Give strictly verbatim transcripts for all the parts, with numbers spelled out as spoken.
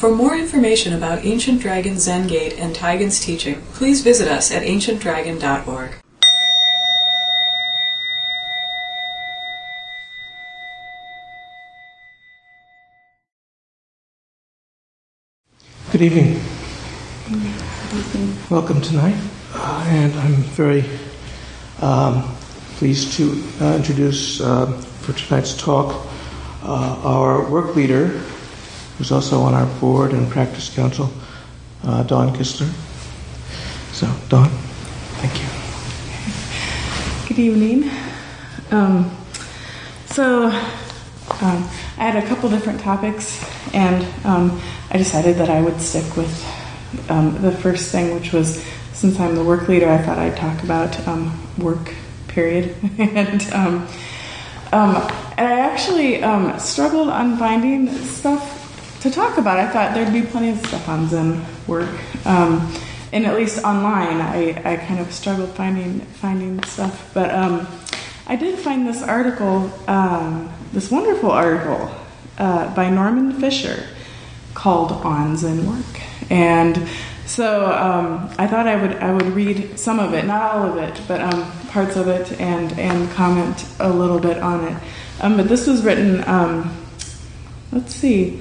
For more information about Ancient Dragon Zen Gate and Taigen's teaching, please visit us at ancient dragon dot org. Good evening. Welcome tonight, uh, and I'm very um, pleased to uh, introduce uh, for tonight's talk uh, our work leader, who's also on our board and practice council, uh, Dawn Kistler. So, Dawn, thank you. Good evening. Um, so, um, I had a couple different topics, and um, I decided that I would stick with um, the first thing, which was, since I'm the work leader, I thought I'd talk about um, work, period. and um, um, and I actually um, struggled on finding stuff to talk about. I thought there'd be plenty of stuff on Zen work, um, and at least online, I, I kind of struggled finding finding stuff. But um, I did find this article, um, this wonderful article uh, by Norman Fisher, called On Zen Work. And so um, I thought I would I would read some of it, not all of it, but um, parts of it, and, and comment a little bit on it. Um, but this was written, um, let's see,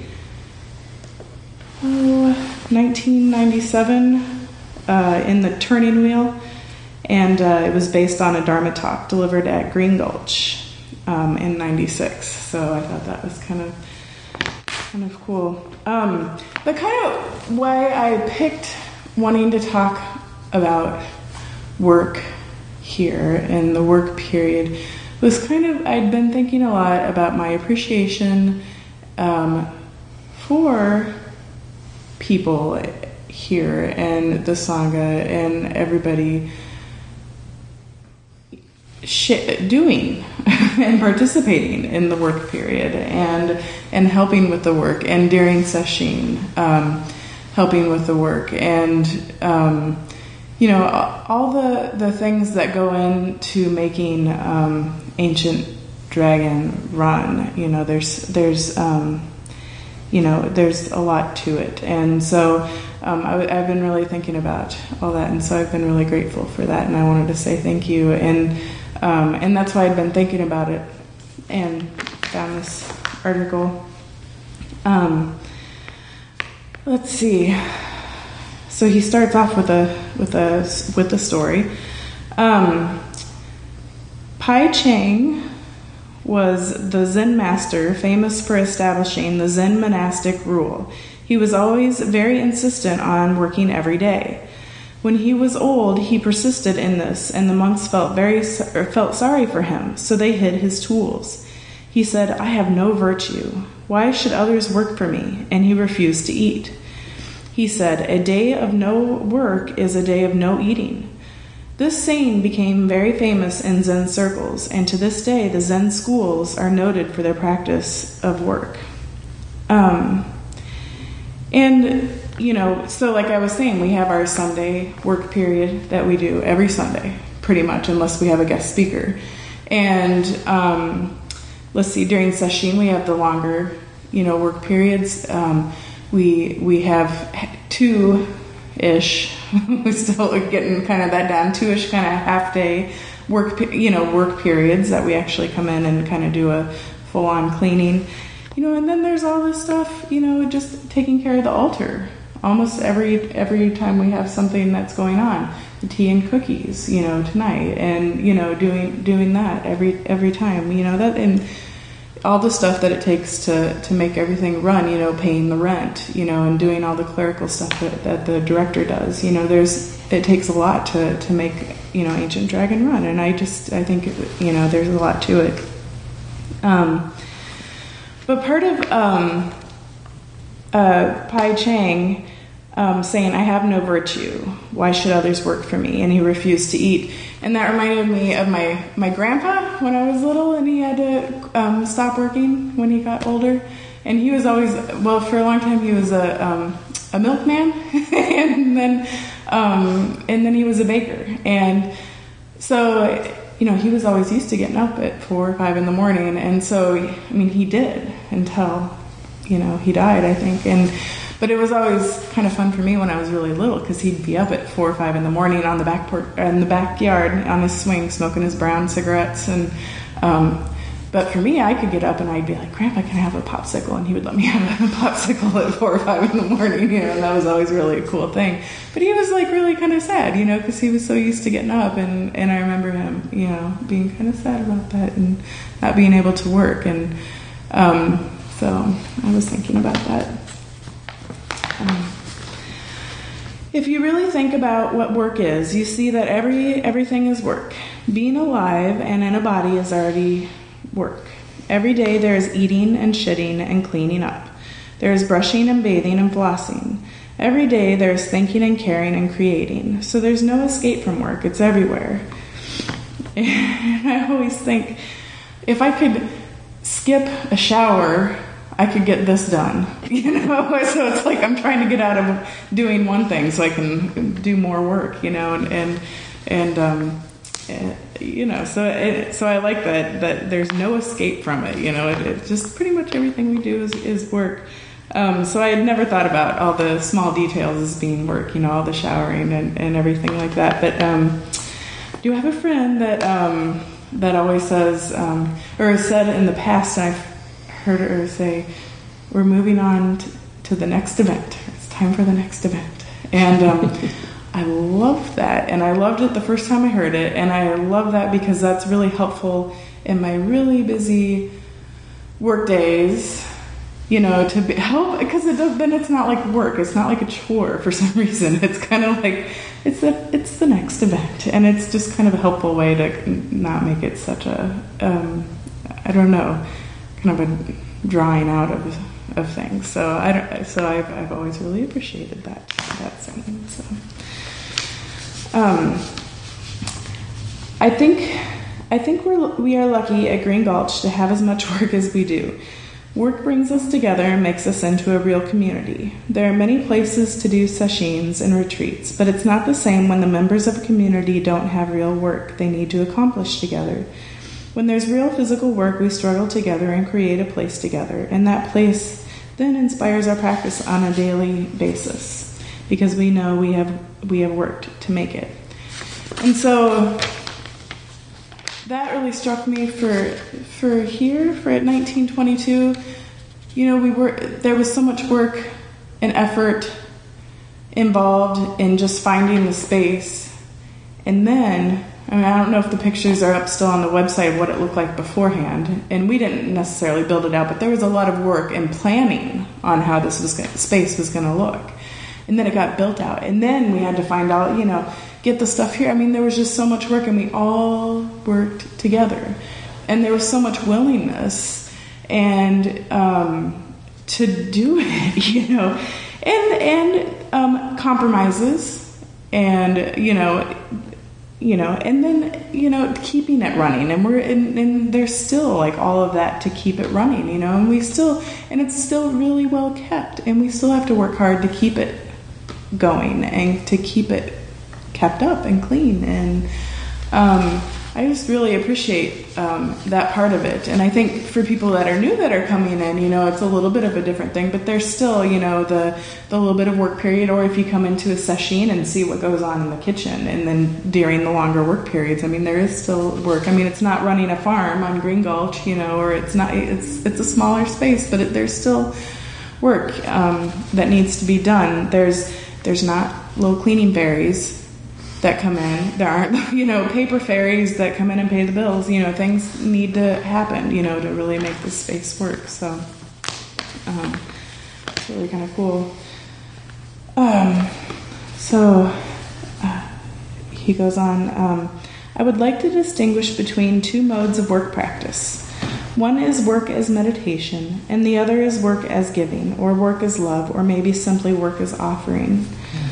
oh, nineteen ninety-seven uh, in the Turning Wheel, and uh, it was based on a Dharma talk delivered at Green Gulch um, in ninety-six. So I thought that was kind of kind of cool. Um, the kind of why I picked wanting to talk about work here and the work period was kind of, I'd been thinking a lot about my appreciation um, for people here and the Sangha and everybody sh- doing and participating in the work period and and helping with the work, and during sesshin um, helping with the work, and um, you know, all the the things that go into making um, Ancient Dragon run. You know, there's there's um, you know there's a lot to it, and so um, I, I've been really thinking about all that, and so I've been really grateful for that, and I wanted to say thank you, and um, and that's why I'd been thinking about it and found this article. Um, let's see. So he starts off with a with a with a story. Um, Pai Cheng was the Zen master famous for establishing the Zen monastic rule. He was always very insistent on working every day. When he was old, he persisted in this, and the monks felt very felt sorry for him, so they hid his tools. He said, "I have no virtue. Why should others work for me?" And he refused to eat. He said, "A day of no work is a day of no eating." This saying became very famous in Zen circles, and to this day the Zen schools are noted for their practice of work. Um, and, you know, so like I was saying, we have our Sunday work period that we do every Sunday, pretty much, unless we have a guest speaker. And um, let's see, during sesshin we have the longer, you know, work periods. Um, we we have two-ish, we're still getting kind of that down, two-ish kind of half-day work, you know, work periods that we actually come in and kind of do a full-on cleaning. You know, and then there's all this stuff, you know, just taking care of the altar. Almost every every time we have something that's going on, the tea and cookies, you know, tonight, and you know, doing doing that every every time, you know, that, and all the stuff that it takes to to make everything run, you know, paying the rent, you know, and doing all the clerical stuff that, that the director does, you know, there's it takes a lot to to make, you know, Ancient Dragon run, and I just I think, you know, there's a lot to it. Um, but part of um, uh, Pai Cheng um, saying, "I have no virtue. Why should others work for me?" and he refused to eat. And that reminded me of my, my grandpa when I was little, and he had to um, stop working when he got older. And he was always, well, for a long time he was a um, a milkman, and then um, and then he was a baker. And so, you know, he was always used to getting up at four or five in the morning. And so, I mean, he did until, you know, he died, I think. And but it was always kind of fun for me when I was really little because he'd be up at four or five in the morning on the back por- in the backyard on his swing smoking his brown cigarettes. And um, but for me, I could get up and I'd be like, Grandpa, can I have a popsicle? And he would let me have a popsicle at four or five in the morning, you know, and that was always really a cool thing. But he was like really kind of sad, you know, because he was so used to getting up, and, and I remember him, you know, being kind of sad about that and not being able to work. And um, so I was thinking about that. Um, if you really think about what work is, you see that every everything is work. Being alive and in a body is already work. Every day there is eating and shitting and cleaning up. There is brushing and bathing and flossing. Every day there is thinking and caring and creating. So there's no escape from work. It's everywhere. And I always think, if I could skip a shower, I could get this done. You know, so it's like I'm trying to get out of doing one thing so I can do more work, you know, and, and, and um, you know, so it, so I like that that there's no escape from it. You know, it, it just pretty much everything we do is, is work. Um, so I had never thought about all the small details as being work. You know, all the showering and, and everything like that. But um, I do have a friend that um, that always says, um, or has said in the past, and I've heard her say, "We're moving on to, to the next event. It's time for the next event." And um, I love that, and I loved it the first time I heard it, and I love that because that's really helpful in my really busy work days, you know, to be, help, because it does, then it's not like work, it's not like a chore for some reason, it's kind of like, it's the, it's the next event, and it's just kind of a helpful way to not make it such a, um, I don't know, kind of a drawing out of, of things, so I don't, so I've, I've always really appreciated that, that saying, so. Um, I think I think we're we are lucky at Green Gulch to have as much work as we do. Work brings us together and makes us into a real community. There are many places to do sessions and retreats, but it's not the same when the members of a community don't have real work they need to accomplish together. When there's real physical work, we struggle together and create a place together, and that place then inspires our practice on a daily basis, because we know we have we have worked to make it. And so that really struck me for for here, for at nineteen twenty-two. You know, we were there was so much work and effort involved in just finding the space. And then, I mean, I don't know if the pictures are up still on the website, what it looked like beforehand. And we didn't necessarily build it out, but there was a lot of work and planning on how this was gonna, space was going to look. And then it got built out. And then we had to find out, you know, get the stuff here. I mean, there was just so much work, and we all worked together. And there was so much willingness and um, to do it, you know, and and um, compromises, and you know, you know, and then you know, keeping it running. And we're and, and there's still like all of that to keep it running, you know, and we still and it's still really well kept, and we still have to work hard to keep it going and to keep it kept up and clean. And um, I just really appreciate um, that part of it. And I think for people that are new that are coming in, you know, it's a little bit of a different thing, but there's still, you know, the, the little bit of work period, or if you come into a session and see what goes on in the kitchen, and then during the longer work periods, I mean, there is still work. I mean, it's not running a farm on Green Gulch, you know, or it's not, it's, it's a smaller space, but it, there's still work um, that needs to be done. There's, there's not little cleaning fairies that come in. There aren't, you know, paper fairies that come in and pay the bills. You know, things need to happen, you know, to really make this space work. So, um, it's really kind of cool. Um, so, uh, he goes on, um, I would like to distinguish between two modes of work practice. One is work as meditation, and the other is work as giving, or work as love, or maybe simply work as offering.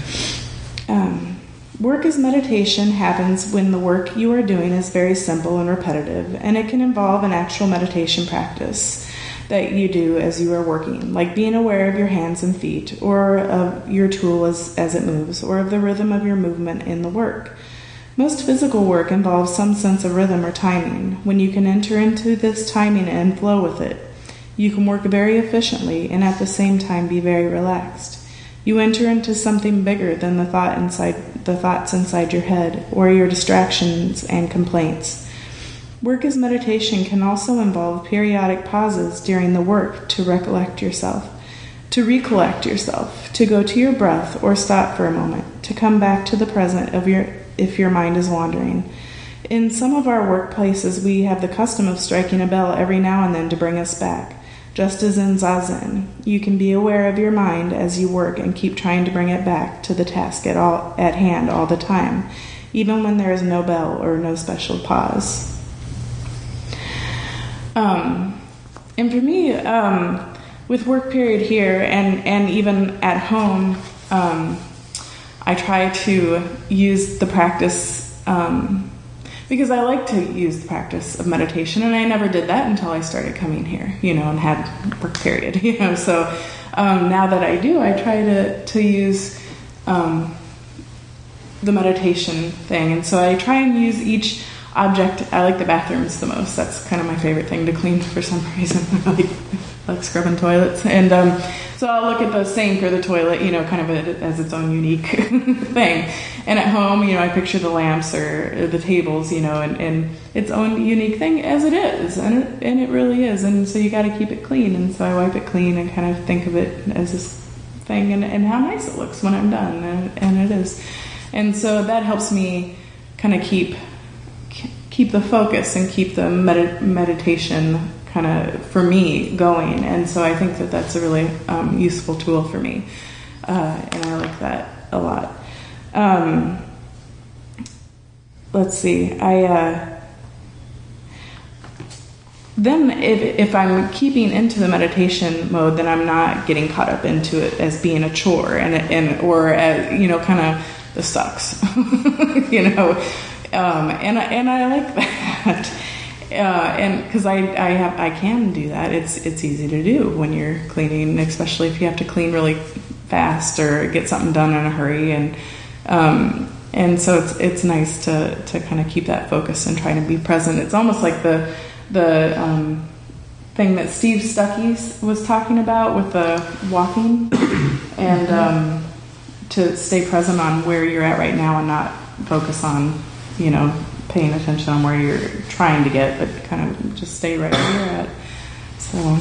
Um, work as meditation happens when the work you are doing is very simple and repetitive, and it can involve an actual meditation practice that you do as you are working, like being aware of your hands and feet, or of your tool as, as it moves, or of the rhythm of your movement in the work. Most physical work involves some sense of rhythm or timing. When you can enter into this timing and flow with it, You can work very efficiently and at the same time be very relaxed. You enter into something bigger than the thought inside the thoughts inside your head or your distractions and complaints. Work as meditation can also involve periodic pauses during the work to recollect yourself, to recollect yourself, to go to your breath or stop for a moment, to come back to the present of your if your mind is wandering. In some of our workplaces, we have the custom of striking a bell every now and then to bring us back. Just as in Zazen, you can be aware of your mind as you work and keep trying to bring it back to the task at all at hand all the time, even when there is no bell or no special pause. Um, and for me, um, with work period here and, and even at home, um, I try to use the practice um, because I like to use the practice of meditation, and I never did that until I started coming here, you know, and had work period, you know. So um, now that I do, I try to to use um, the meditation thing, and so I try and use each object. I like the bathrooms the most. That's kind of my favorite thing to clean for some reason. I like, like scrubbing toilets, and um, so I'll look at the sink or the toilet, you know, kind of as its own unique thing. And at home, you know, I picture the lamps or the tables, you know, and, and its own unique thing as it is, and it, and it really is. And so you got to keep it clean, and so I wipe it clean and kind of think of it as this thing, and, and how nice it looks when I'm done, and, and it is. And so that helps me kind of keep keep the focus and keep the med- meditation kind of, for me, going. And so I think that that's a really um, useful tool for me, uh, and I like that a lot. Um, let's see, I, uh, then if, if I'm keeping into the meditation mode, then I'm not getting caught up into it as being a chore and, and, or as, you know, kind of the sucks, you know, um, and, and I like that. Uh, and cause I, I have, I can do that. It's, it's easy to do when you're cleaning, especially if you have to clean really fast or get something done in a hurry. And, Um, and so it's it's nice to, to kind of keep that focus and try to be present. It's almost like the the um, thing that Steve Stuckey was talking about with the walking, and um, to stay present on where you're at right now and not focus on, you know, paying attention on where you're trying to get, but kind of just stay right where you're at. So.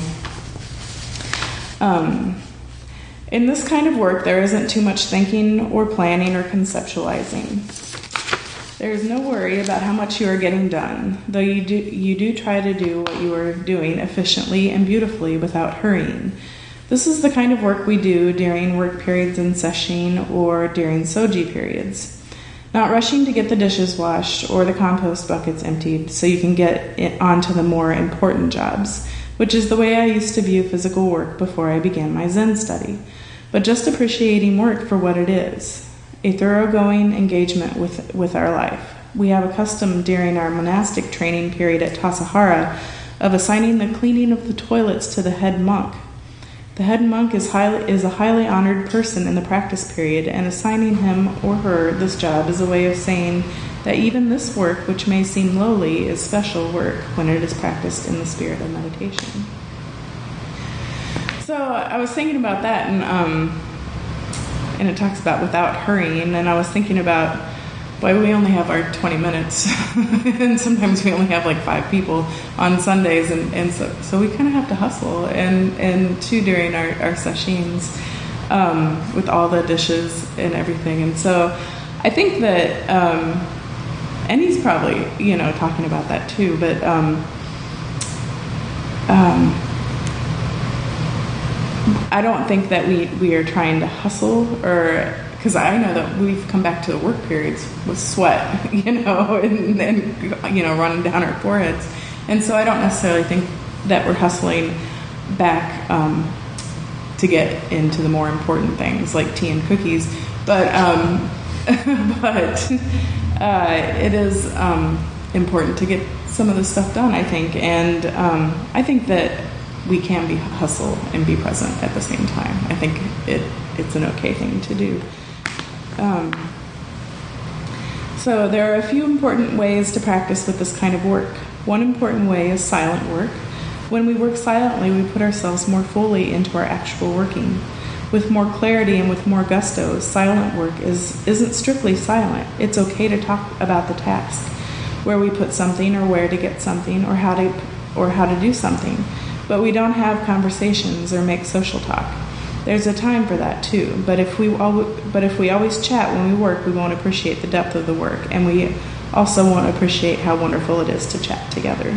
Um, In this kind of work, there isn't too much thinking or planning or conceptualizing. There is no worry about how much you are getting done, though you do, you do try to do what you are doing efficiently and beautifully without hurrying. This is the kind of work we do during work periods in sesshin or during soji periods. Not rushing to get the dishes washed or the compost buckets emptied so you can get it onto the more important jobs, which is the way I used to view physical work before I began my Zen study, but just appreciating work for what it is, a thoroughgoing engagement with, with our life. We have a custom during our monastic training period at Tassajara of assigning the cleaning of the toilets to the head monk. The head monk is, highly, is a highly honored person in the practice period, and assigning him or her this job is a way of saying that even this work, which may seem lowly, is special work when it is practiced in the spirit of meditation. So I was thinking about that, and um, and it talks about without hurrying, and I was thinking about, boy, we only have our twenty minutes, and sometimes we only have like five people on Sundays, and, and so, so we kind of have to hustle, and, and too during our, our sessions um, with all the dishes and everything. And so I think that, um, and he's probably, you know, talking about that too, but um, um, I don't think that we, we are trying to hustle, or because I know that we've come back to the work periods with sweat, you know, and, and you know, running down our foreheads. And so I don't necessarily think that we're hustling back um, to get into the more important things like tea and cookies. But um, but uh, it is um, important to get some of this stuff done, I think. And um, I think that we can be hustle and be present at the same time. I think it it's an okay thing to do. Um, so there are a few important ways to practice with this kind of work. One important way is silent work. When we work silently, we put ourselves more fully into our actual working. With more clarity and with more gusto, silent work is, isn't strictly silent. It's okay to talk about the task, where we put something or where to get something or how to or how to do something. But we don't have conversations or make social talk. There's a time for that too. But if we al- but if we always chat when we work, we won't appreciate the depth of the work, and we also won't appreciate how wonderful it is to chat together.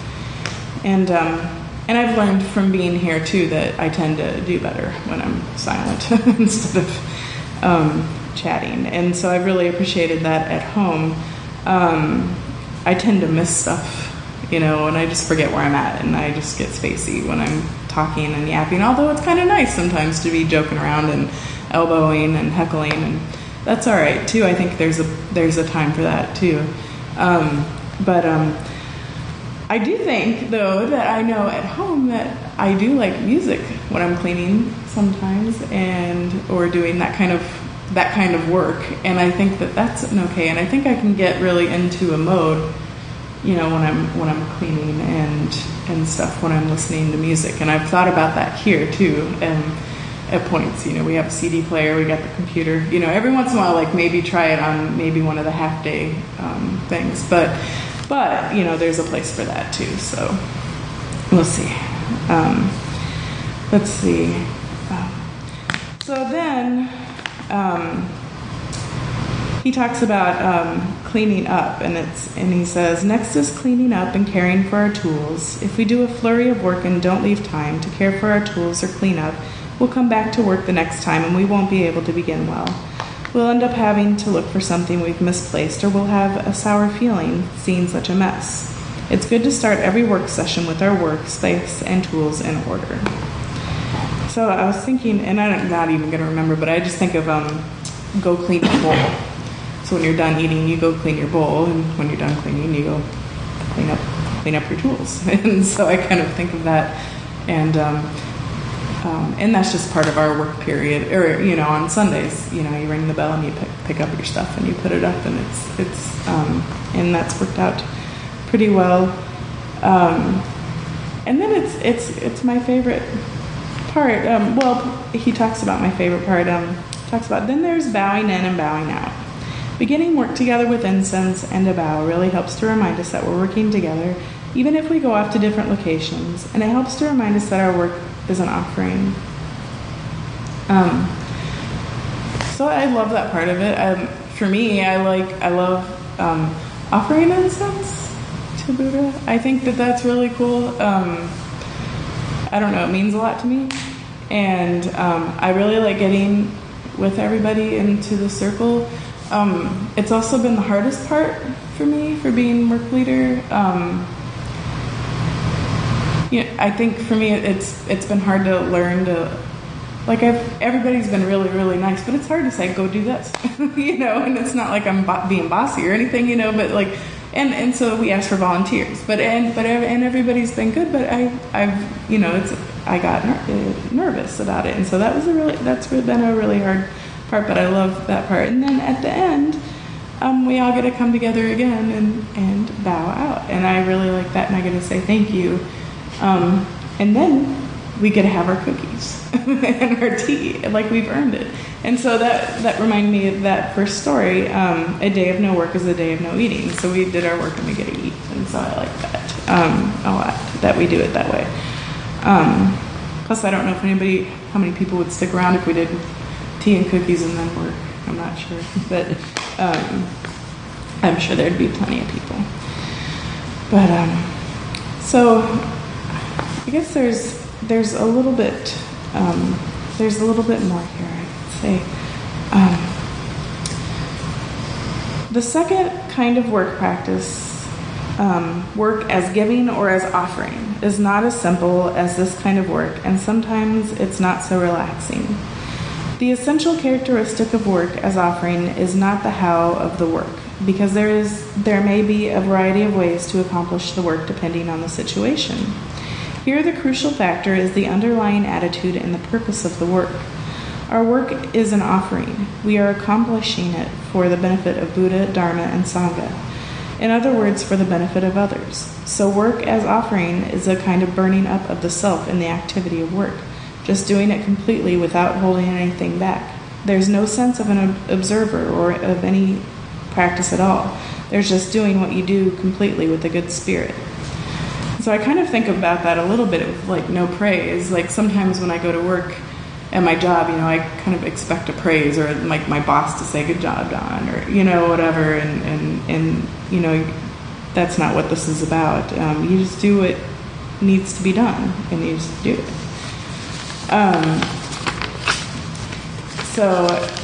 And um, And I've learned from being here, too, that I tend to do better when I'm silent instead of um, chatting. And so I've really appreciated that at home. Um, I tend to miss stuff, you know, and I just forget where I'm at, and I just get spacey when I'm talking and yapping, although it's kind of nice sometimes to be joking around and elbowing and heckling, and that's all right, too. I think there's a, there's a time for that, too. Um, but... Um, I do think, though, that I know at home that I do like music when I'm cleaning sometimes, and or doing that kind of that kind of work, and I think that that's an okay. And I think I can get really into a mode, you know, when I'm when I'm cleaning and and stuff when I'm listening to music. And I've thought about that here too. And at points, you know, we have a C D player, we got the computer. You know, every once in a while, like maybe try it on maybe one of the half day um, things, but. But, you know, there's a place for that, too, so we'll see. Um, let's see. Um, so then um, he talks about um, cleaning up, and it's and he says, next is cleaning up and caring for our tools. If we do a flurry of work and don't leave time to care for our tools or clean up, we'll come back to work the next time, and we won't be able to begin well. We'll end up having to look for something we've misplaced, or we'll have a sour feeling seeing such a mess. It's good to start every work session with our workspace and tools in order. So I was thinking, and I'm not even going to remember, but I just think of um, go clean your bowl. So when you're done eating, you go clean your bowl, and when you're done cleaning, you go clean up clean up your tools. And so I kind of think of that, and um, Um, and that's just part of our work period, or, you know, on Sundays, you know, you ring the bell and you pick, pick up your stuff and you put it up, and it's, it's, um, and that's worked out pretty well. Um, and then it's, it's, it's my favorite part. Um, well, he talks about my favorite part, um, talks about, then there's bowing in and bowing out. Beginning work together with incense and a bow really helps to remind us that we're working together, even if we go off to different locations, and it helps to remind us that our work is an offering. Um, so I love that part of it. Um, for me, I like, I love um, offering incense to Buddha. I think that that's really cool. Um, I don't know, it means a lot to me. And um, I really like getting with everybody into the circle. Um, it's also been the hardest part for me, for being work leader. Um, You know, I think for me it's it's been hard to learn to, like, I've, everybody's been really, really nice, but it's hard to say, go do this, you know, and it's not like I'm bo- being bossy or anything, you know, but like, and, and so we asked for volunteers, but, and, but, and everybody's been good, but I, I've, you know, it's, I got ner- nervous about it, and so that was a really, that's been a really hard part, but I love that part. And then at the end, um, we all get to come together again and, and bow out, and I really like that, and I get to say thank you. Um, and then we get to have our cookies and our tea, like we've earned it. And so that, that reminded me of that first story, um, a day of no work is a day of no eating. So we did our work and we get to eat. And so I like that um, a lot, that we do it that way. Um, plus, I don't know if anybody, how many people would stick around if we did tea and cookies and then work. I'm not sure. But um, I'm sure there'd be plenty of people. But um, so... I guess there's there's a little bit um, there's a little bit more here, I'd say. Um, the second kind of work practice, um, work as giving or as offering, is not as simple as this kind of work, and sometimes it's not so relaxing. The essential characteristic of work as offering is not the how of the work, because there is there may be a variety of ways to accomplish the work depending on the situation. Here, the crucial factor is the underlying attitude and the purpose of the work. Our work is an offering. We are accomplishing it for the benefit of Buddha, Dharma, and Sangha. In other words, for the benefit of others. So work as offering is a kind of burning up of the self in the activity of work, just doing it completely without holding anything back. There's no sense of an observer or of any practice at all. There's just doing what you do completely with a good spirit. So I kind of think about that a little bit of like no praise. Like sometimes when I go to work at my job, you know, I kind of expect a praise or like my boss to say good job, Don, or, you know, whatever. And, and, and you know, that's not what this is about. Um, you just do what needs to be done and you just do it. Um, so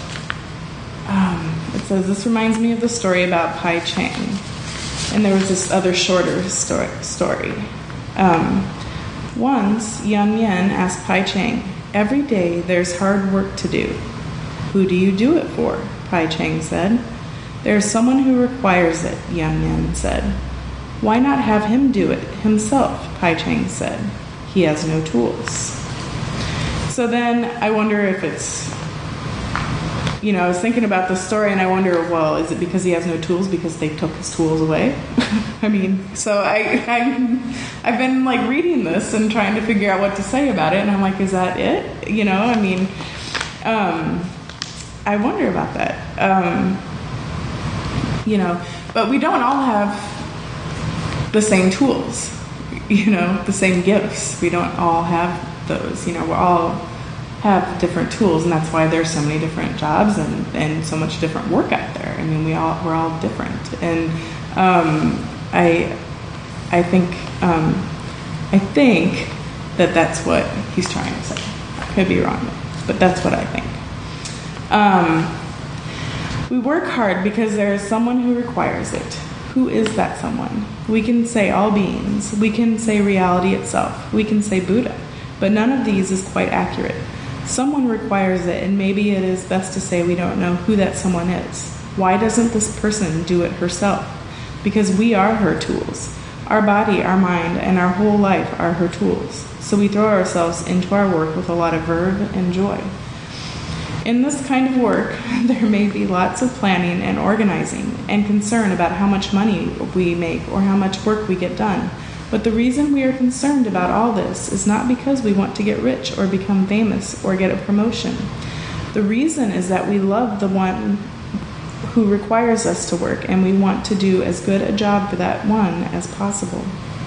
um, it says, this reminds me of the story about Pai Cheng. And there was this other shorter story. story. Um, once, Yan Yan asked Pai Cheng, every day there's hard work to do. Who do you do it for? Pai Cheng said. There's someone who requires it, Yan Yan said. Why not have him do it himself? Pai Cheng said. He has no tools. So then I wonder if it's, you know, I was thinking about the story and I wonder, well, is it because he has no tools because they took his tools away? I mean, so I, I, I've been like reading this and trying to figure out what to say about it. And I'm like, is that it? You know, I mean, um, I wonder about that. Um, you know, but we don't all have the same tools, you know, the same gifts. We don't all have those, you know, we all have different tools, and that's why there's so many different jobs and, and so much different work out there. I mean, we all we're all different, and um, I I think um, I think that that's what he's trying to say. I could be wrong, but that's what I think. Um, we work hard because there is someone who requires it. Who is that someone? We can say all beings. We can say reality itself. We can say Buddha, but none of these is quite accurate. Someone requires it, and maybe it is best to say we don't know who that someone is. Why doesn't this person do it herself? Because we are her tools. Our body, our mind, and our whole life are her tools. So we throw ourselves into our work with a lot of verve and joy. In this kind of work, there may be lots of planning and organizing and concern about how much money we make or how much work we get done. But the reason we are concerned about all this is not because we want to get rich or become famous or get a promotion. The reason is that we love the one who requires us to work, and we want to do as good a job for that one as possible.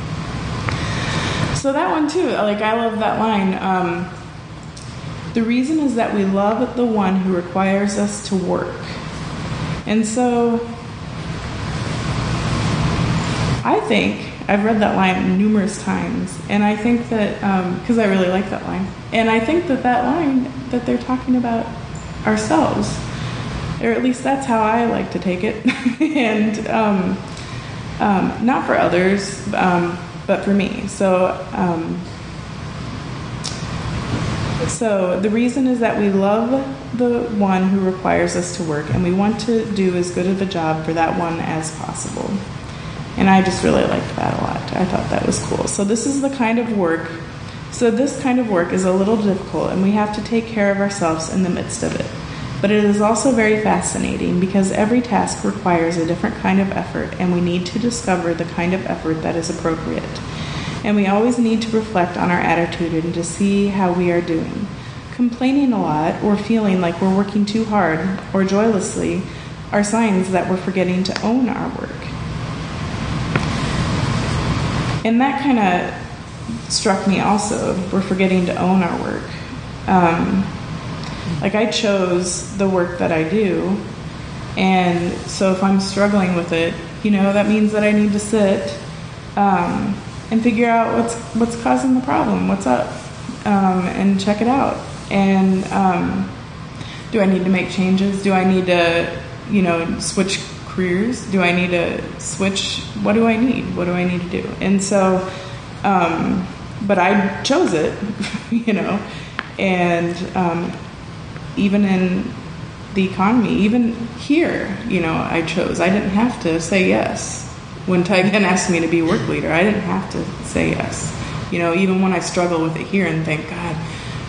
So that one too, like I love that line. Um, the reason is that we love the one who requires us to work. And so I think I've read that line numerous times, and I think that, because um, I really like that line, and I think that that line, that they're talking about ourselves, or at least that's how I like to take it, and um, um, not for others, um, but for me. So, um, so the reason is that we love the one who requires us to work, and we want to do as good of a job for that one as possible. And I just really liked that a lot. I thought that was cool. So this is the kind of work, so this kind of work is a little difficult, and we have to take care of ourselves in the midst of it. But it is also very fascinating because every task requires a different kind of effort, and we need to discover the kind of effort that is appropriate. And we always need to reflect on our attitude and to see how we are doing. Complaining a lot or feeling like we're working too hard or joylessly are signs that we're forgetting to own our work. And that kind of struck me also. We're forgetting to own our work. Um, like I chose the work that I do, and so if I'm struggling with it, you know, that means that I need to sit um, and figure out what's what's causing the problem, what's up, um, and check it out. And um, do I need to make changes? Do I need to, you know, switch careers? Do I need to switch? What do I need? What do I need to do? And so, um, but I chose it, you know, and um, even in the economy, even here, you know, I chose. I didn't have to say yes. When Taigen asked me to be work leader, I didn't have to say yes. You know, even when I struggle with it here and think, God, I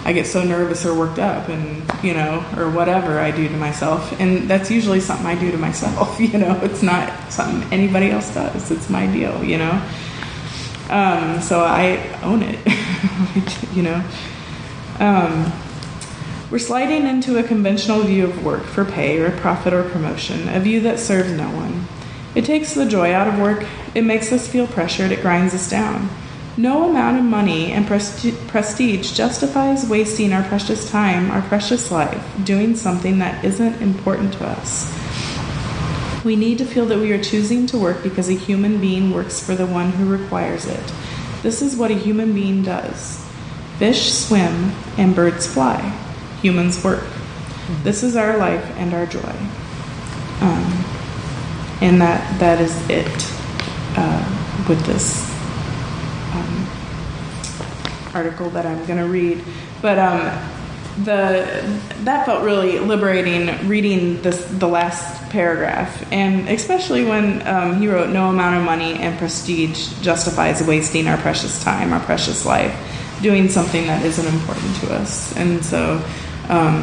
I get so nervous or worked up, and you know, or whatever I do to myself, and that's usually something I do to myself. You know, it's not something anybody else does. It's my deal. You know, um, so I own it. You know, um, we're sliding into a conventional view of work for pay or profit or promotion, a view that serves no one. It takes the joy out of work. It makes us feel pressured. It grinds us down. No amount of money and presti- prestige justifies wasting our precious time, our precious life, doing something that isn't important to us. We need to feel that we are choosing to work because a human being works for the one who requires it. This is what a human being does. Fish swim and birds fly. Humans work. This is our life and our joy. Um, and that that is it uh, with this um, article that I'm going to read. But um, the that felt really liberating reading this the last paragraph, and especially when um, he wrote, "No amount of money and prestige justifies wasting our precious time, our precious life, doing something that isn't important to us." And so um,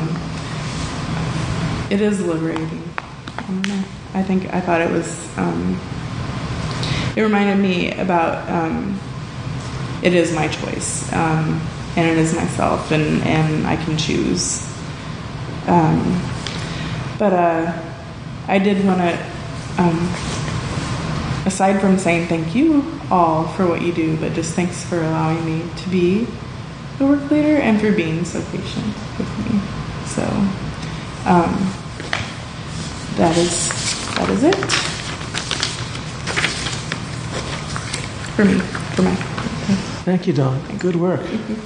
it is liberating. I don't know. I think I thought it was. Um, it reminded me about um, it is my choice, um, and it is myself, and, and I can choose. Um, but uh, I did want to, um, aside from saying thank you all for what you do, but just thanks for allowing me to be the work leader and for being so patient with me. So um, that is. That is it for me, for my. Thank you, Dawn. Good work.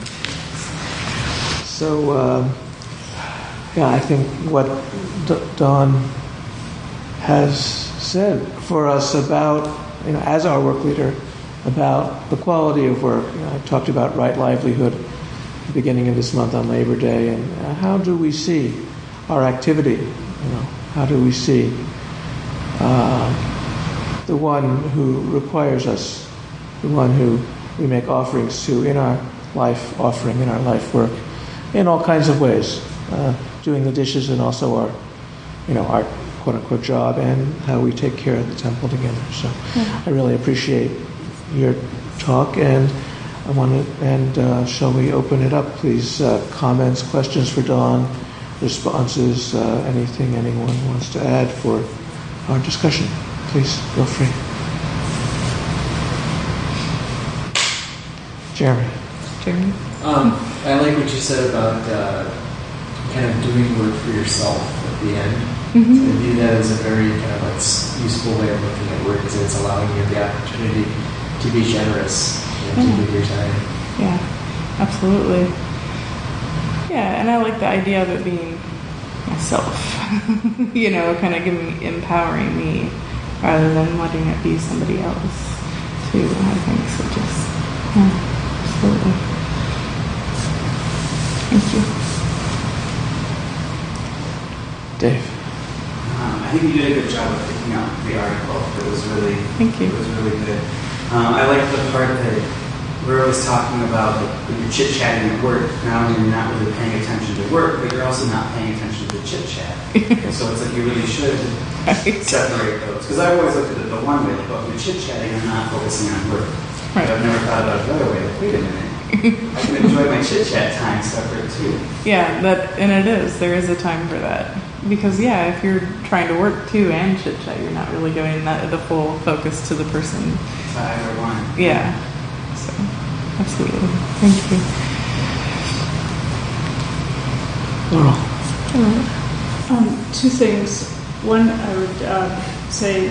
So, um, yeah, I think what D- Dawn has said for us about, you know, as our work leader, about the quality of work. You know, I talked about right livelihood at the beginning of this month on Labor Day, and uh, how do we see our activity? You know, how do we see Uh, the one who requires us, the one who we make offerings to in our life offering, in our life work, in all kinds of ways, uh, doing the dishes and also our, you know, our quote-unquote job, and how we take care of the temple together. So yeah. I really appreciate your talk, and I want to, and uh, shall we open it up, please? Uh, comments, questions for Dawn, responses, uh, anything anyone wants to add for our discussion, please feel free. Jeremy. Jeremy. Um, I like what you said about uh, kind of doing work for yourself at the end. Mm-hmm. So I view that as a very kind of like useful way of looking at work, because it's allowing you the opportunity to be generous and yeah. to give your time. Yeah, absolutely. Yeah, and I like the idea of it being myself, you know, kind of giving, empowering me rather than letting it be somebody else too. I think so. Just yeah, absolutely. Thank you, Dave. Um, I think you did a good job of picking out the article. It was really, thank you. It was really good. Um, I like the part that we're always talking about, like, when you're chit-chatting at work, not only you're not really paying attention to work, but you're also not paying attention to the chit-chat. So it's like you really should separate those. Because I've always looked at it the one way, like, oh, if you're chit-chatting, I'm not focusing on work. Right. But I've never thought about it the other way. Like, wait a minute. I can enjoy my chit-chat time separate, too. Yeah, that, and it is. There is a time for that. Because, yeah, if you're trying to work, too, and chit-chat, you're not really giving that, the full focus to the person. To either one. Yeah. So, absolutely. Thank you. Laurel. Um, two things. One, I would uh, say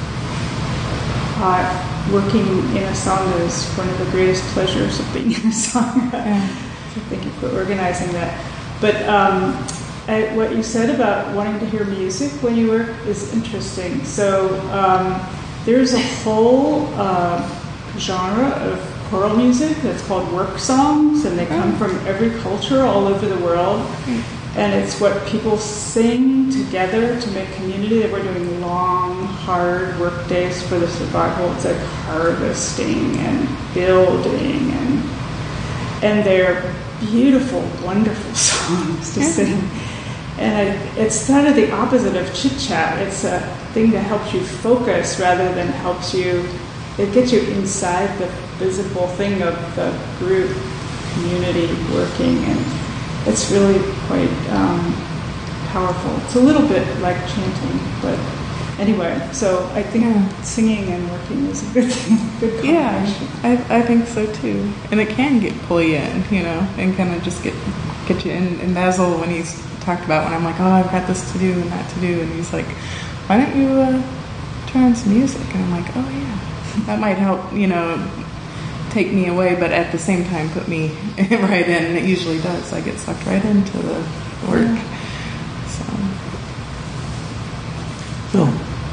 uh, working in a sangha is one of the greatest pleasures of being in a sangha. Yeah. So thank you for organizing that. But um, I, what you said about wanting to hear music when you work is interesting. So um, there's a whole uh, genre of choral music that's called work songs, and they come from every culture all over the world. And it's what people sing together to make community. They were doing long, hard work days for the survival. It's like harvesting and building, and and they're beautiful, wonderful songs to Yeah. sing. And it, it's sort of the opposite of chit chat. It's a thing that helps you focus rather than helps you. It gets you inside the visible thing of the group community working, and it's really quite um, powerful. It's a little bit like chanting, but anyway. So I think Yeah. singing and working is a good thing, good combination. Yeah, I, I think so too. And it can get pull you in, you know, and kind of just get get you in. And Basil, when he's talked about when I'm like, oh, I've got this to do and that to do, and he's like, why don't you uh, turn on some music? And I'm like, oh yeah, that might help, you know, take me away, but at the same time put me right in. And it usually does. I get sucked right into the work. Yeah. So. Phil.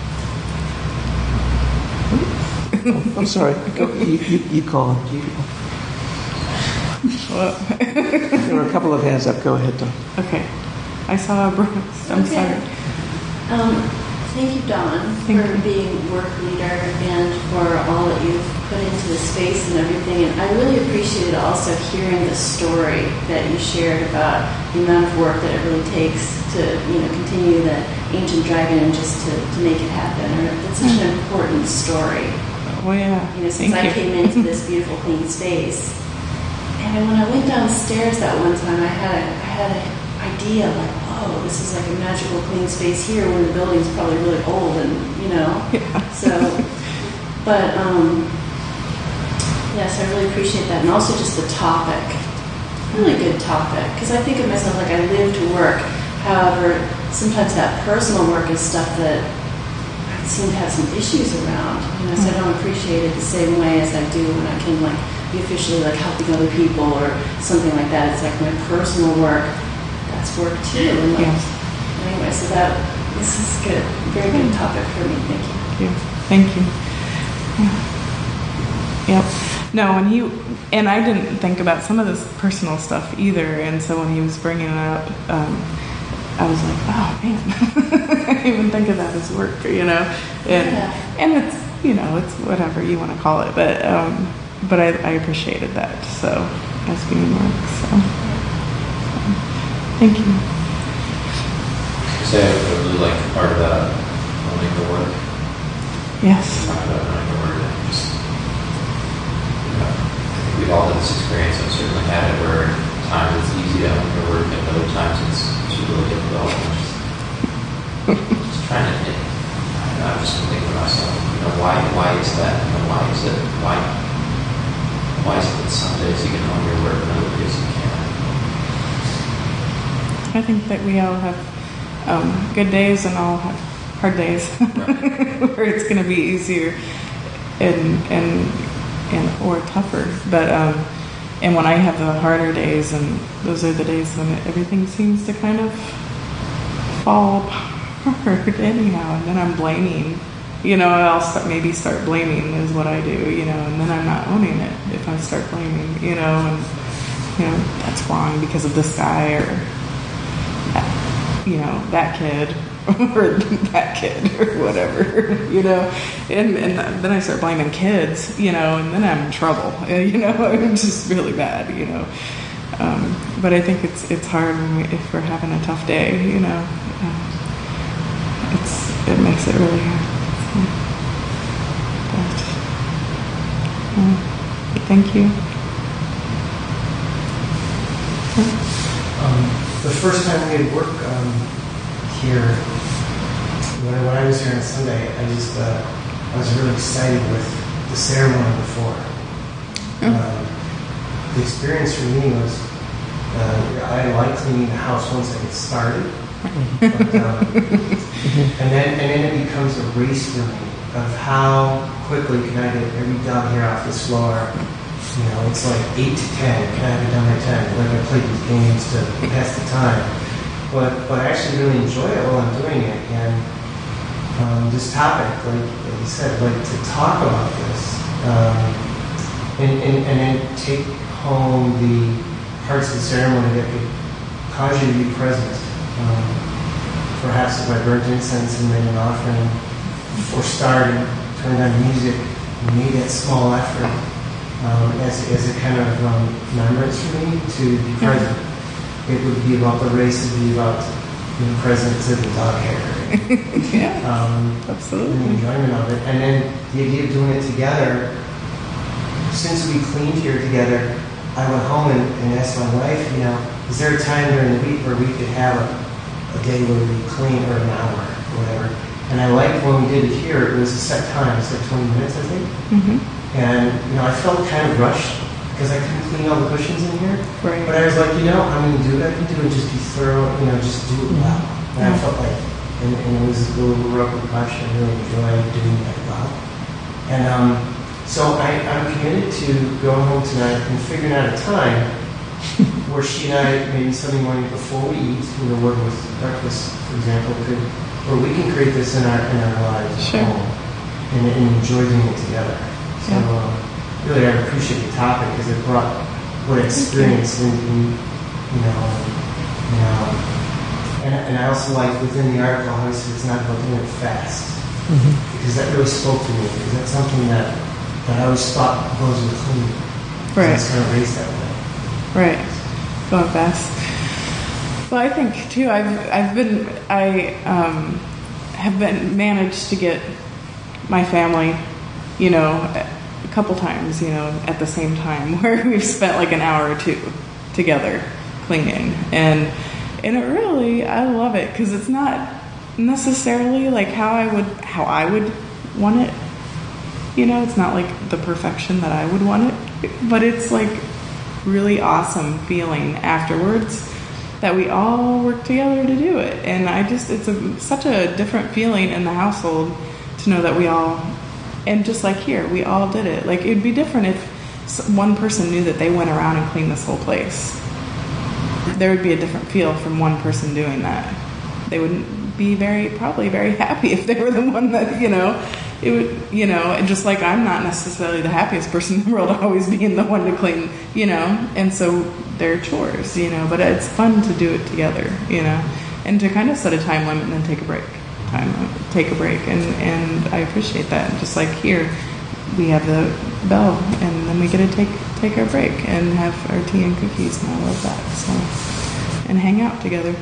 Oh, I'm sorry. Go, you, you, you call him. You call. Well, There were a couple of hands up. Go ahead, Don. okay. I saw a Brooks. I'm Okay. sorry. Um, thank you, Dawn, Thank for you. being work leader and for all that you've put into the space and everything. And I really appreciated also hearing the story that you shared about the amount of work that it really takes to, you know, continue the Ancient Dragon and just to, to make it happen. Or it's such an important story. Oh yeah. You know, since Thank I you. came into this beautiful clean space. And when I went downstairs that one time, I had a, I had an idea like, oh, this is like a magical clean space here when the building's probably really old and, you know. Yeah. So, but, um, yes, I really appreciate that. And also just the topic. Really good topic. Because I think of myself like I live to work. However, sometimes that personal work is stuff that I seem to have some issues around. You know, so I don't appreciate it the same way as I do when I can like be officially like helping other people or something like that. It's like my personal work. That's work too. And like, Yes. anyway, so that this is good. Very good topic for me. Thank you. Thank you. Thank you. Yeah. Yep. No, and he and I didn't think about some of this personal stuff either. And so when he was bringing it up, um, I was like, oh man, I didn't even think of that as work, you know. And Yeah. and it's you know it's whatever you want to call it, but um, but I, I appreciated that. So as being work. So, so thank you. So I really like part about owning the work. Yes. Talk about owning the work and just, you know, I think we've all had this experience. I've certainly had it where at times it's easy to own your work and other times it's, it's really difficult. And just, just trying to, I don't know, I'm just thinking to myself, you know, why, why is that? You know, why is it, why, why is it that some days you can own your work and other days you can't? I think that we all have um, good days and all have hard days where it's going to be easier and and and or tougher. But um, and when I have the harder days, and those are the days when everything seems to kind of fall apart anyhow, and then I'm blaming. You know, I'll start, maybe start blaming is what I do. You know, and then I'm not owning it if I start blaming. You know, and you know that's wrong because of this guy or. You know, that kid or that kid or whatever, you know, and, and then I start blaming kids, you know, and then I'm in trouble, you know, it's just really bad, you know. Um, but I think it's it's hard when we, if we're having a tough day, you know, uh, it's it makes it really hard. So, but, uh, but thank you. Um, the first time we had work um, here, when I, when I was here on Sunday, I just uh, I was really excited with the ceremony before. Um, the experience for me was uh, I like cleaning the house once I get started, but, um, and then and then it becomes a race for me of how quickly can I get every dog here off this floor. You know, it's like eight to ten. Can I have it done by ten? Like I play these games to pass the time, but but I actually really enjoy it while I'm doing it. And um, this topic, like, like you said, like to talk about this, um, and, and and then take home the parts of the ceremony that could cause you to be present. Um, perhaps if I burnt incense and made an offering, or started, turned on music, and made that small effort. um, as, as a kind of um, remembrance for me to be present. It would be about the race, it would be about being present to the dog hair. Yeah, um, absolutely. And the enjoyment of it. And then the idea of doing it together, since we cleaned here together, I went home and, and asked my wife, you know, is there a time during the week where we could have a, a day where we clean, or an hour, or whatever. And I liked when we did it here, it was a set time, it's like twenty minutes, I think. Mm-hmm. And, you know, I felt kind of rushed because I couldn't clean all the cushions in here. Right. But I was like, you know, I'm going to do what I can do and just be thorough, you know, just do it well. And I felt like, and, and it was a little rough and rush, I really enjoyed doing that well. And um, so I, I'm committed to going home tonight and figuring out a time where she and I, maybe Sunday morning before we eat, you know, working with breakfast, for example, could, where we can create this in our in our lives Sure. at home and, and enjoy doing it together. So Yeah. um, really, I appreciate the topic because it brought what I experienced in, in you know, you know, and, and I also like within the article how he said it's not about doing it fast, Mm-hmm. because that really spoke to me because that's something that that I always thought goes with clean. Right. It's kind of raised that way. Right, going fast. Well, I think too. I've I've been I um, have been managed to get my family, you know, a couple times, you know, at the same time, where we've spent like an hour or two together cleaning, and and it really, I love it because it's not necessarily like how I would how I would want it. You know, it's not like the perfection that I would want it, but it's like really awesome feeling afterwards that we all work together to do it. And I just, it's a, such a different feeling in the household to know that we all, and just like here, we all did it. Like, it'd be different if one person knew that they went around and cleaned this whole place. There would be a different feel from one person doing that. They wouldn't be very, probably very happy if they were the one that, you know, it would, you know, and just like I'm not necessarily the happiest person in the world, always being the one to clean, you know, and so they're chores, you know, but it's fun to do it together, you know, and to kind of set a time limit and then take a break, time, take a break, and, and I appreciate that. Just like here, we have the bell, and then we get to take take our break and have our tea and cookies, and I love that, so, and hang out together,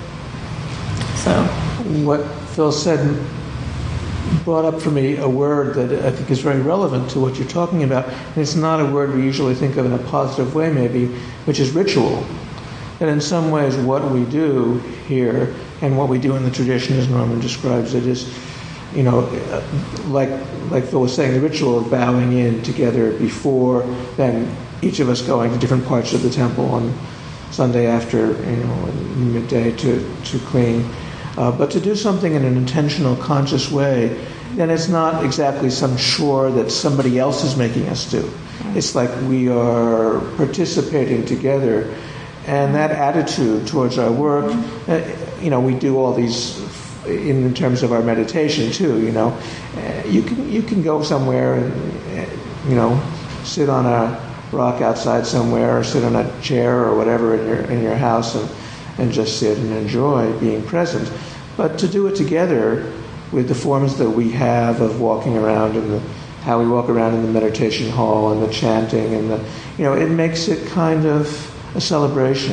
so. What Phil said brought up for me a word that I think is very relevant to what you're talking about, and it's not a word we usually think of in a positive way maybe, which is ritual. And in some ways what we do here and what we do in the tradition, as Norman describes it, is, you know, like like Phil was saying, the ritual of bowing in together before then each of us going to different parts of the temple on Sunday after, you know, midday to, to clean. Uh, but to do something in an intentional, conscious way, then it's not exactly some chore that somebody else is making us do. It's like we are participating together, and that attitude towards our work, uh, you know, we do all these in, in terms of our meditation too. You know, uh, you can you can go somewhere and uh, you know sit on a rock outside somewhere, or sit on a chair or whatever in your in your house and. and just sit and enjoy being present. But to do it together with the forms that we have of walking around and the, how we walk around in the meditation hall and the chanting and the, you know, it makes it kind of a celebration.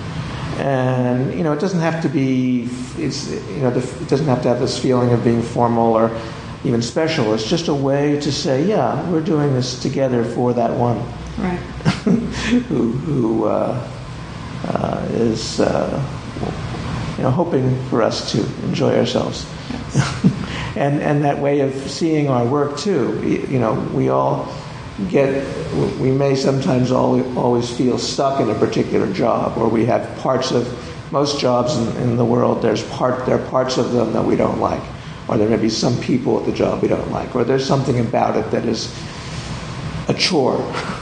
And, you know, it doesn't have to be, it's, you know, it doesn't have to have this feeling of being formal or even special. It's just a way to say, yeah, we're doing this together for that one. Right. who, who, uh, Uh, is uh, you know hoping for us to enjoy ourselves, yes. and and that way of seeing our work too. You know, we all get we may sometimes always always feel stuck in a particular job, or we have parts of most jobs in, in the world. There's part there are parts of them that we don't like, or there may be some people at the job we don't like, or there's something about it that is a chore.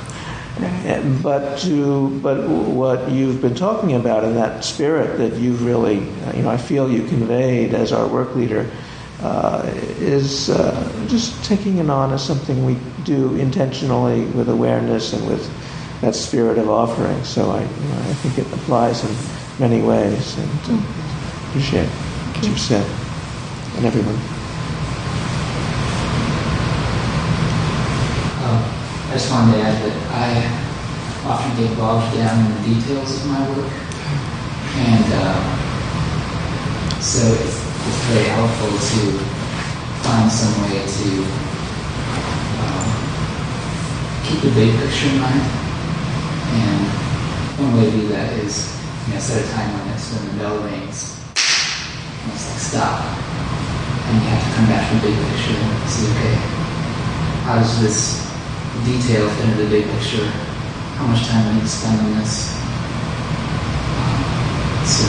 But to but what you've been talking about in that spirit that you've really, you know, I feel you conveyed as our work leader, uh, is uh, just taking it on as something we do intentionally with awareness and with that spirit of offering. So I, you know, I think it applies in many ways, and uh, appreciate what you've said, and everyone. Um, I I just wanted to add that I often get bogged down in the details of my work, and uh, so it's, it's very helpful to find some way to um, keep the big picture in mind. And one way to do that is, you know, set a time limit so when the bell rings, it's like stop, and you have to come back to the big picture and see, okay, how does this detail fit into the big picture? How much time I need to spend on this? Um, so,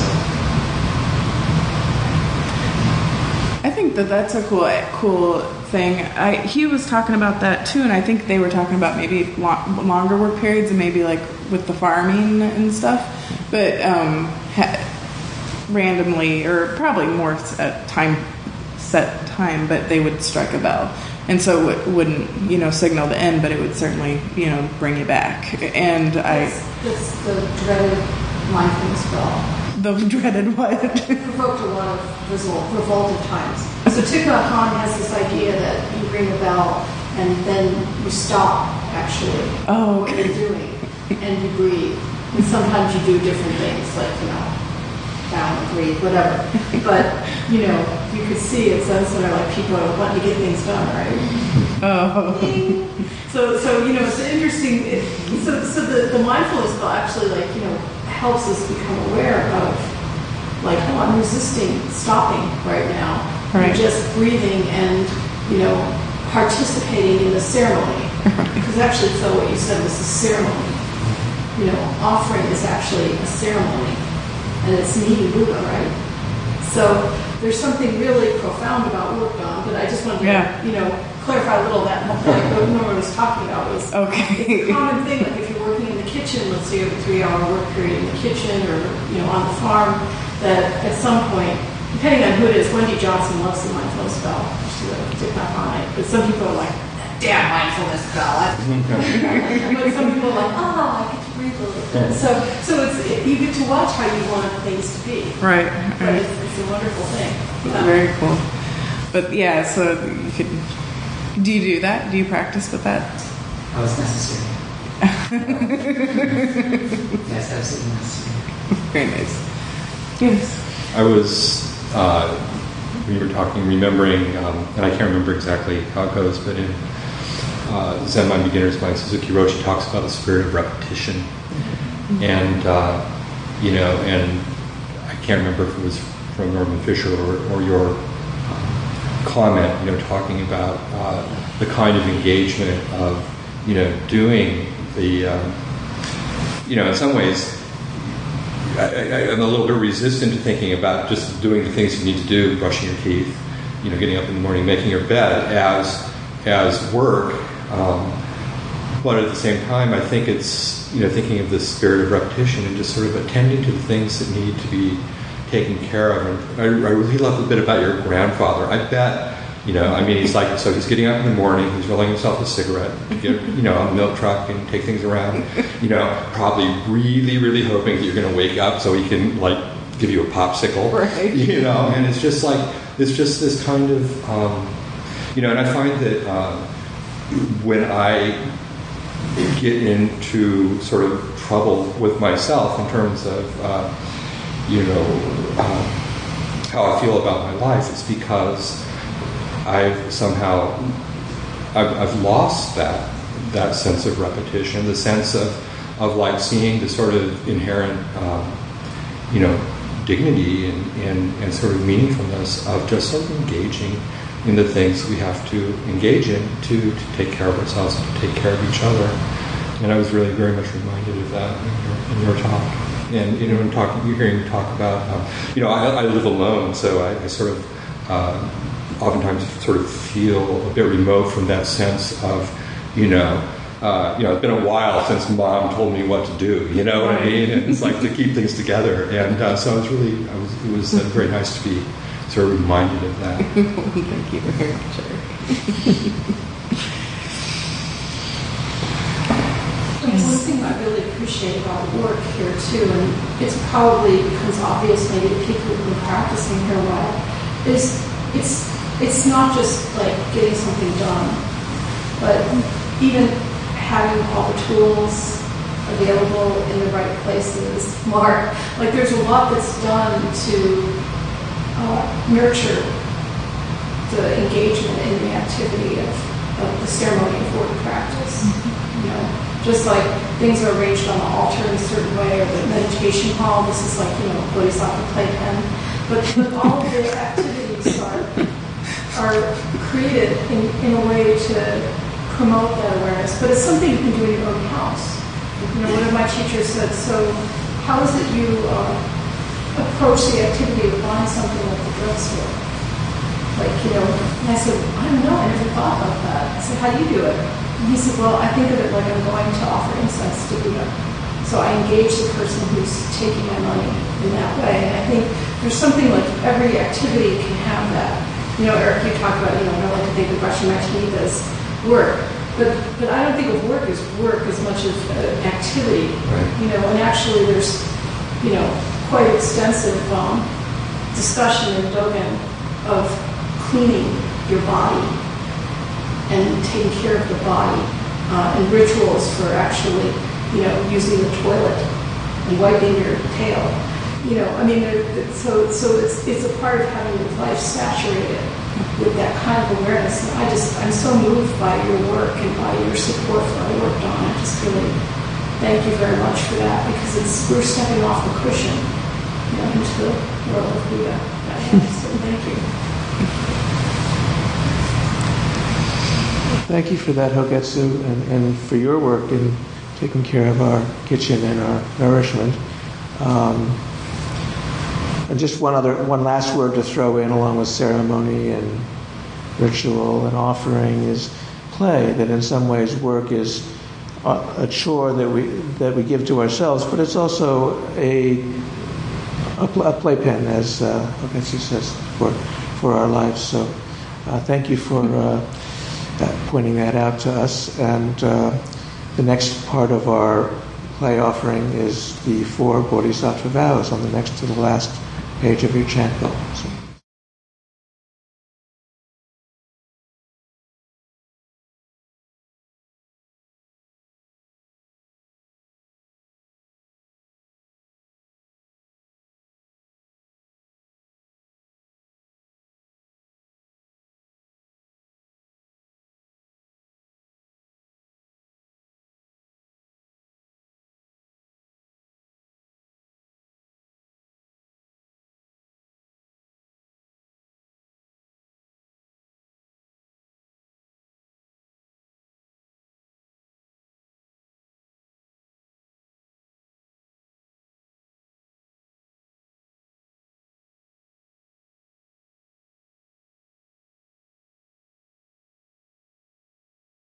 I think that that's a cool, cool thing. I, he was talking about that too, and I think they were talking about maybe lo- longer work periods and maybe like with the farming and stuff, but um, ha- randomly or probably more at time set time, but they would strike a bell. And so it wouldn't, you know, signal the end, but it would certainly, you know, bring you back. And I... It's the dreaded mindfulness bell. The dreaded what? It provoked a lot of result, revoltive times. So Thich Nhat Hanh has this idea that you ring a bell and then you stop, actually, oh, okay. what you're doing, and you breathe. And sometimes you do different things, like, you know, down, breathe, whatever. But, you know, you could see it sounds sort of like people are wanting to get things done, right? Oh. So, so you know, it's interesting. It, so, so the, the mindfulness bell actually, like, you know, helps us become aware of, like, oh, I'm resisting stopping right now. Right. I'm just breathing and, you know, participating in the ceremony. Because actually, so what you said was a ceremony. You know, offering is actually a ceremony. And it's meeting Buddha, right? So there's something really profound about work done, but I just wanted to, yeah. you know, clarify a little that like what Norma was talking about was okay. It's a common thing, like if you're working in the kitchen, let's say you have a three-hour work period in the kitchen or, you know, on the farm, that at some point, depending on who it is, Wendy Johnson loves the mindfulness bell. She's a Thich Nhat Hanh, but some people are like, damn mindfulness bell. But some people are like, oh, I get to breathe a little bit. So, so it's it, you get to watch how you want things to be. Right. But right. it's, it's a wonderful thing. Yeah. Very cool. But yeah, so you could. Do you do that? Do you practice with that? Oh, it's necessary. Yes, absolutely necessary. Very nice. Yes. I was, uh, when you were talking, remembering, um, and I can't remember exactly how it goes, but in uh, Zen Mind Beginner's Mind, Suzuki Roshi talks about the spirit of repetition. Mm-hmm. And, uh, you know, and I can't remember if it was from Norman Fisher or, or your comment, you know, talking about uh, the kind of engagement of, you know, doing the, um, you know, in some ways, I, I, I'm a little bit resistant to thinking about just doing the things you need to do, brushing your teeth, you know, getting up in the morning, making your bed as as work. Um, but at the same time, I think it's, you know, thinking of this spirit of repetition and just sort of attending to the things that need to be taken care of. And I, I really love a bit about your grandfather. I bet, you know, I mean, he's like, so he's getting up in the morning, he's rolling himself a cigarette, to get, you know, on the milk truck and take things around, you know, probably really, really hoping that you're going to wake up so he can, like, give you a popsicle, right. You know, and it's just like, it's just this kind of, um, you know, and I find that uh, when I get into sort of trouble with myself in terms of, uh, you know, uh, how I feel about my life, it's because I've somehow, I've, I've lost that that sense of repetition, the sense of, of like seeing the sort of inherent, um, you know, dignity and, and, and sort of meaningfulness of just sort of engaging in the things we have to engage in to, to take care of ourselves and to take care of each other. And I was really very much reminded of that in your, in your talk. And, you know, in talking, you're hearing me talk about, um, you know, I, I live alone, so I, I sort of uh, oftentimes sort of feel a bit remote from that sense of, you know, uh, you know, it's been a while since Mom told me what to do, you know what I mean? And it's like to keep things together. And uh, so I was really, I was, it was uh, very nice to be sort of reminded of that. Thank you very much. One thing I really appreciate about the work here too, and it's probably becomes obvious maybe to people who've been practicing here a while, is it's it's not just like getting something done, but even having all the tools available in the right places, mark. Like there's a lot that's done to uh, nurture the engagement in the activity of, of the ceremony of word practice. You know, just like things are arranged on the altar in a certain way, or the meditation hall. This is like, you know, Bodhisattva playpen. But, but all of the activities are are created in, in a way to promote that awareness. But it's something you can do in your own house. You know, one of my teachers said, so how is it you uh, approach the activity of buying something at the drugstore? Like, you know, and I said, I don't know, I never thought about that. I said, how do you do it? And he said, well, I think of it like I'm going to offer incense to Buddha. So I engage the person who's taking my money in that way. And I think there's something like every activity can have that. You know, Eric, you talked about, you know, I don't like to think of brushing my teeth as work. But but I don't think of work as work as much as an activity, right. You know. And actually, there's you know quite extensive um, discussion in Dogen of cleaning your body and taking care of the body, uh, and rituals for actually you know using the toilet and wiping your tail. You know, I mean, so so it's it's a part of having your life saturated with that kind of awareness. And I just, I'm so moved by your work and by your support for our work, Dawn. I just really thank you very much for that, because it's, we're stepping off the cushion, you know, into the world of Buddha. So thank you. Thank you for that, Hogetsu, and, and for your work in taking care of our kitchen and our nourishment. Um, And just one other, one last word to throw in along with ceremony and ritual and offering is play. That in some ways work is a, a chore that we that we give to ourselves, but it's also a a, pl- a playpen, as uh, Hogetsu says, for for our lives. So uh, thank you for uh, uh, pointing that out to us. And uh, the next part of our play offering is the four Bodhisattva vows on the next to the last page of your chant book. So